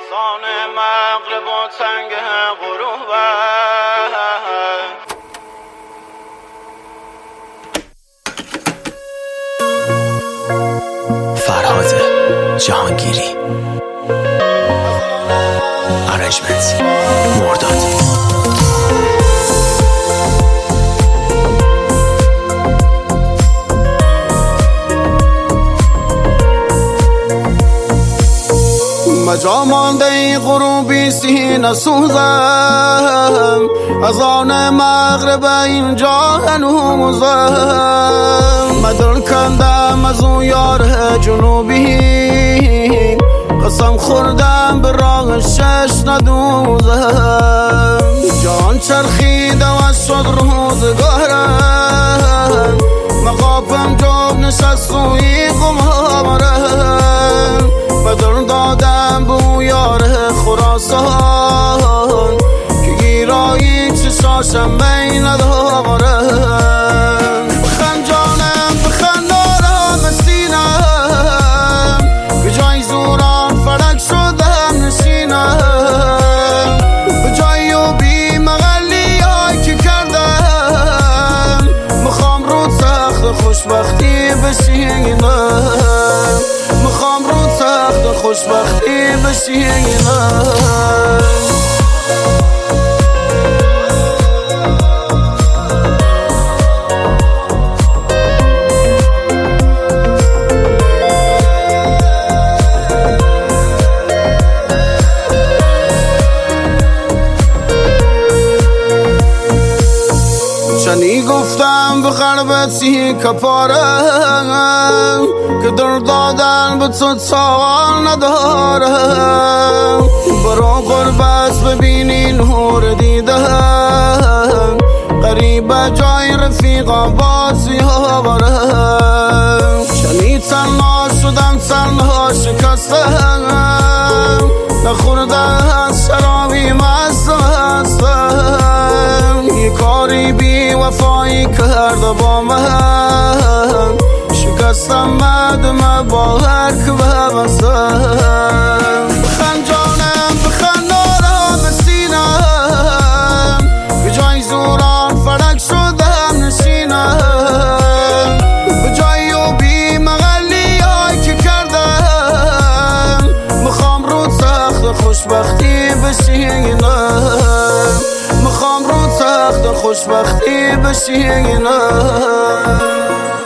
اذان مغرب و تنگ غروب فرهاد جهانگیری ارنجمنت مرداد. مجا مانده ای غروبی سینه سوزم، از آن مغرب اینجا هنوزم. مدل کندم از اون یار جنوبی، قسم خوردم به راه شش ندوزم. جان چرخیدم و شد روزگارم، مقابم جاب نشست روی قمارم. بدل دادم به یار خراسان که گیرایی چشاشم بین ندارم. بخند جانم بخند آرام سینم، به جای زوران فلک شدم نشینم. به جای و بی مغلی های که کردم، میخوام رو تخت خوشبختی بشینم. میخوام رو تخت خوشبختی بشینم. چنی گفتم به قلبتی کپارم، که در دادن به تو تاوان ندارم. برو غربت ببینی نور دیدم، قریب جای رفیقا بازی ها برم. چنی تنها شدم تنها شکستم، نخوردم از شرابی مست هستم. یه کاری بی وفایی کرده با من، شکستم مدم با هر که ببستم. بخند جانم بخند آرام سینم، به جای زوران فلک شدم نشینم. به جای و بی مغلی های که کردم، میخوام رو تخت خوشبختی بشینم. میخوام رو تخت خوشبختی بشینم.